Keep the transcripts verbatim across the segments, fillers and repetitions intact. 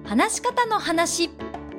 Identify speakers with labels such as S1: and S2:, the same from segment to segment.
S1: 話し方の話。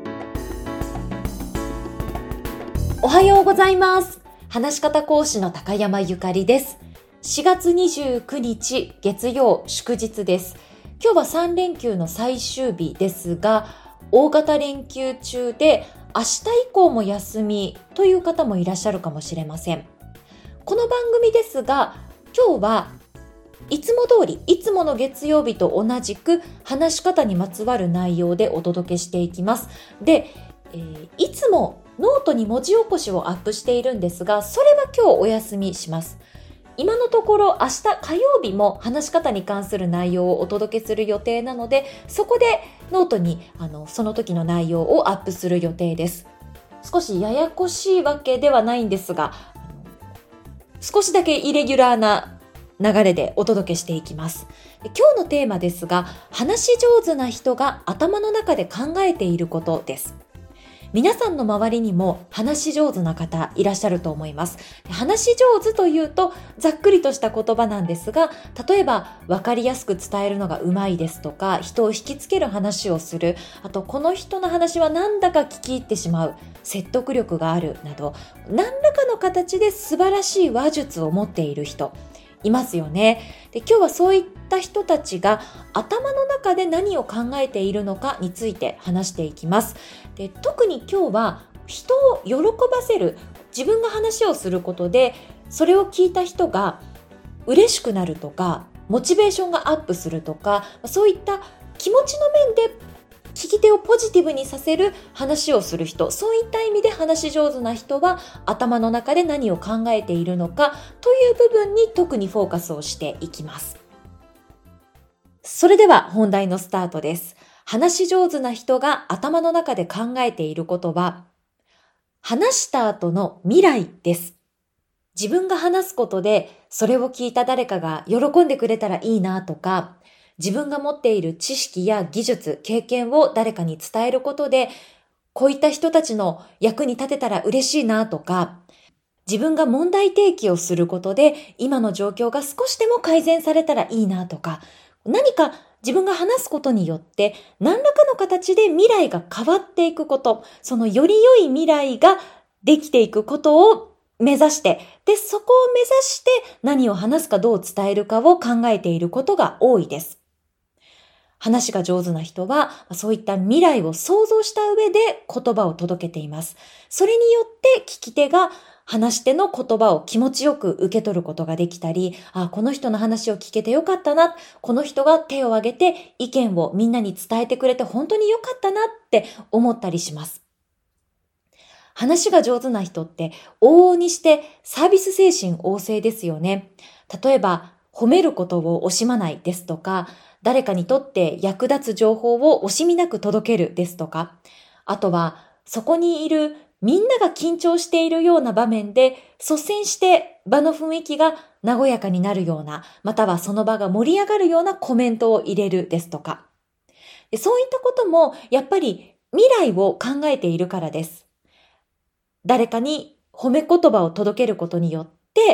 S2: おはようございます。話し方講師の高山ゆかりです。しがつにじゅうくにち月曜祝日です。今日はさんれんきゅうの最終日ですが、大型連休中で明日以降も休みという方もいらっしゃるかもしれません。この番組ですが、今日はいつも通り、いつもの月曜日と同じく話し方にまつわる内容でお届けしていきます。で、えー、いつもノートに文字起こしをアップしているんですが、それは今日お休みします。今のところ明日火曜日も話し方に関する内容をお届けする予定なので、そこでノートにあのその時の内容をアップする予定です。少しややこしいわけではないんですが、少しだけイレギュラーな流れでお届けしていきます。今日のテーマですが、話し上手な人が頭の中で考えていることです。皆さんの周りにも話し上手な方いらっしゃると思います。話し上手というとざっくりとした言葉なんですが、例えば分かりやすく伝えるのがうまいですとか、人を引きつける話をする、あとこの人の話はなんだか聞き入ってしまう、説得力があるなど、何らかの形で素晴らしい話術を持っている人いますよね。で、今日はそういった人たちが頭の中で何を考えているのかについて話していきます。で、特に今日は人を喜ばせる、自分が話をすることでそれを聞いた人が嬉しくなるとか、モチベーションがアップするとか、そういった気持ちの面で聞き手をポジティブにさせる話をする人、そういった意味で話し上手な人は頭の中で何を考えているのかという部分に特にフォーカスをしていきます。それでは本題のスタートです。話し上手な人が頭の中で考えていることは、話した後の未来です。自分が話すことでそれを聞いた誰かが喜んでくれたらいいなとか、自分が持っている知識や技術、経験を誰かに伝えることで、こういった人たちの役に立てたら嬉しいなとか、自分が問題提起をすることで、今の状況が少しでも改善されたらいいなとか、何か自分が話すことによって、何らかの形で未来が変わっていくこと、そのより良い未来ができていくことを目指して、で、そこを目指して何を話すかどう伝えるかを考えていることが多いです。話が上手な人は、そういった未来を想像した上で言葉を届けています。それによって聞き手が話し手の言葉を気持ちよく受け取ることができたり、あ、この人の話を聞けてよかったな、この人が手を挙げて意見をみんなに伝えてくれて本当によかったなって思ったりします。話が上手な人って往々にしてサービス精神旺盛ですよね。例えば、褒めることを惜しまないですとか、誰かにとって役立つ情報を惜しみなく届けるですとか、あとはそこにいるみんなが緊張しているような場面で率先して場の雰囲気が和やかになるような、またはその場が盛り上がるようなコメントを入れるですとか、そういったこともやっぱり未来を考えているからです。誰かに褒め言葉を届けることによって、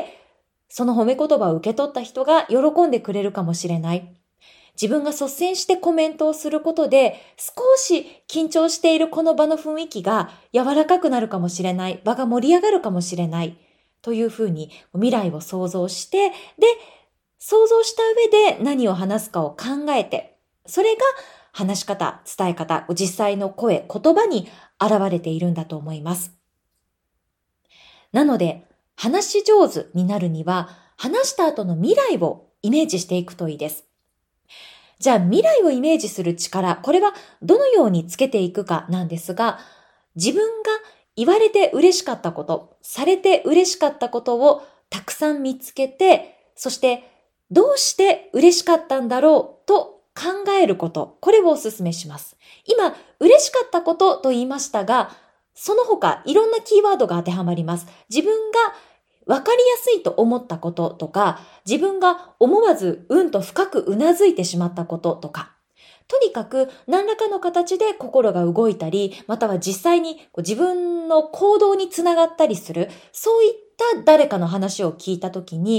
S2: その褒め言葉を受け取った人が喜んでくれるかもしれない。自分が率先してコメントをすることで、少し緊張しているこの場の雰囲気が柔らかくなるかもしれない。場が盛り上がるかもしれない。というふうに未来を想像して、で、想像した上で何を話すかを考えて、それが話し方、伝え方、実際の声、言葉に現れているんだと思います。なので、話し上手になるには、話した後の未来をイメージしていくといいです。じゃあ未来をイメージする力、これはどのようにつけていくかなんですが、自分が言われて嬉しかったこと、されて嬉しかったことをたくさん見つけて、そしてどうして嬉しかったんだろうと考えること、これをお勧めします。今、嬉しかったことと言いましたが、その他いろんなキーワードが当てはまります。自分がわかりやすいと思ったこととか、自分が思わずうんと深くうなずいてしまったこととか、とにかく何らかの形で心が動いたり、または実際に自分の行動につながったりする、そういった誰かの話を聞いたときに、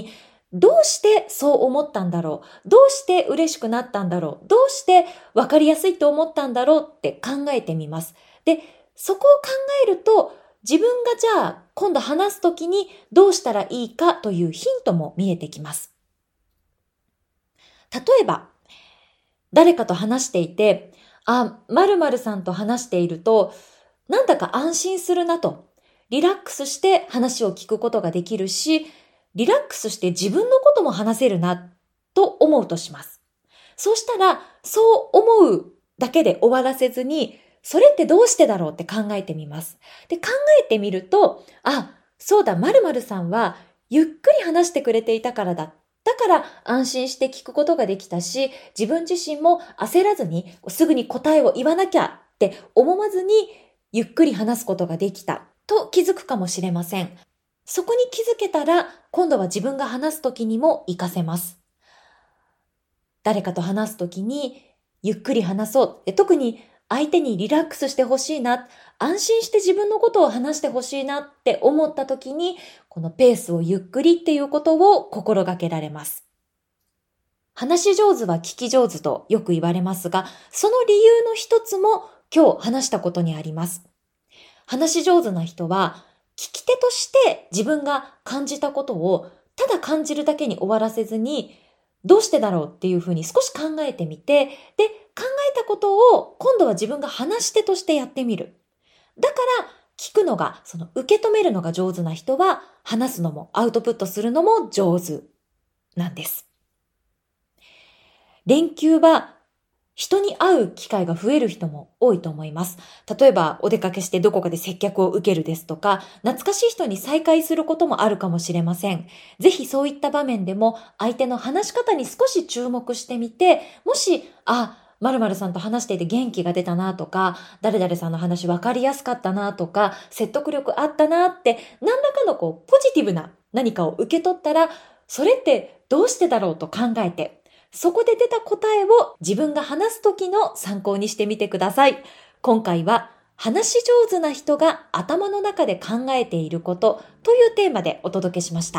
S2: どうしてそう思ったんだろう？どうして嬉しくなったんだろう？どうして分かりやすいと思ったんだろうって考えてみます。で、そこを考えると、自分がじゃあ今度話すときにどうしたらいいかというヒントも見えてきます。例えば、誰かと話していて、あ、〇〇さんと話していると、なんだか安心するなと、リラックスして話を聞くことができるし、リラックスして自分のことも話せるなと思うとします。そうしたら、そう思うだけで終わらせずに、それってどうしてだろうって考えてみます。で、考えてみると、あ、そうだ、〇〇さんはゆっくり話してくれていたからだ。だから安心して聞くことができたし、自分自身も焦らずにすぐに答えを言わなきゃって思わずにゆっくり話すことができたと気づくかもしれません。そこに気づけたら今度は自分が話すときにも活かせます。誰かと話すときにゆっくり話そう。特に相手にリラックスしてほしいな、安心して自分のことを話してほしいなって思ったときに、このペースをゆっくりっていうことを心がけられます。話し上手は聞き上手とよく言われますが、その理由の一つも今日話したことにあります。話し上手な人は、聞き手として自分が感じたことをただ感じるだけに終わらせずに、どうしてだろうっていうふうに少し考えてみて、で、考えたことを今度は自分が話し手としてやってみる。だから聞くのが、その受け止めるのが上手な人は話すのもアウトプットするのも上手なんです。連休は人に会う機会が増える人も多いと思います。例えばお出かけしてどこかで接客を受けるですとか、懐かしい人に再会することもあるかもしれません。ぜひそういった場面でも相手の話し方に少し注目してみて、もし、あ、〇〇さんと話していて元気が出たなとか、誰々さんの話分かりやすかったなとか、説得力あったなって、何らかのこうポジティブな何かを受け取ったら、それってどうしてだろうと考えて、そこで出た答えを自分が話す時の参考にしてみてください。今回は話し上手な人が頭の中で考えていることというテーマでお届けしました。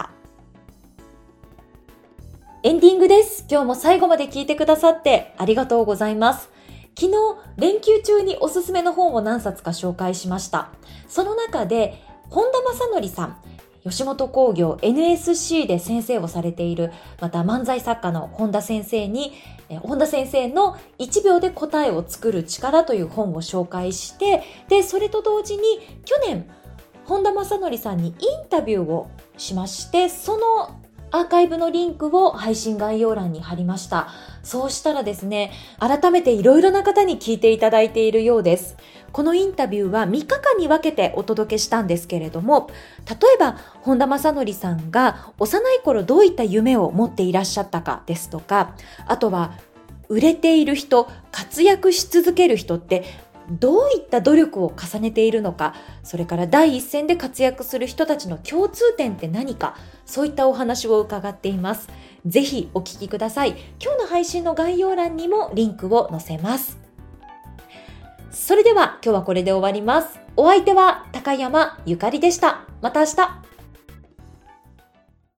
S2: エンディングです。今日も最後まで聞いてくださってありがとうございます。昨日連休中におすすめの本を何冊か紹介しました。その中で本田正則さん、吉本興業 エヌエスシー で先生をされている、また漫才作家の本田先生に、本田先生のいちびょうで答えを作る力という本を紹介して、で、それと同時に去年、本田正則さんにインタビューをしまして、そのアーカイブのリンクを配信概要欄に貼りました。そうしたらですね、改めていろいろな方に聞いていただいているようです。このインタビューはみっかかんに分けてお届けしたんですけれども、例えば本田正則さんが幼い頃どういった夢を持っていらっしゃったかですとか、あとは売れている人、活躍し続ける人ってどういった努力を重ねているのか、それから第一線で活躍する人たちの共通点って何か、そういったお話を伺っています。ぜひお聞きください。今日の配信の概要欄にもリンクを載せます。それでは今日はこれで終わります。お相手は高山ゆかりでした。また明日。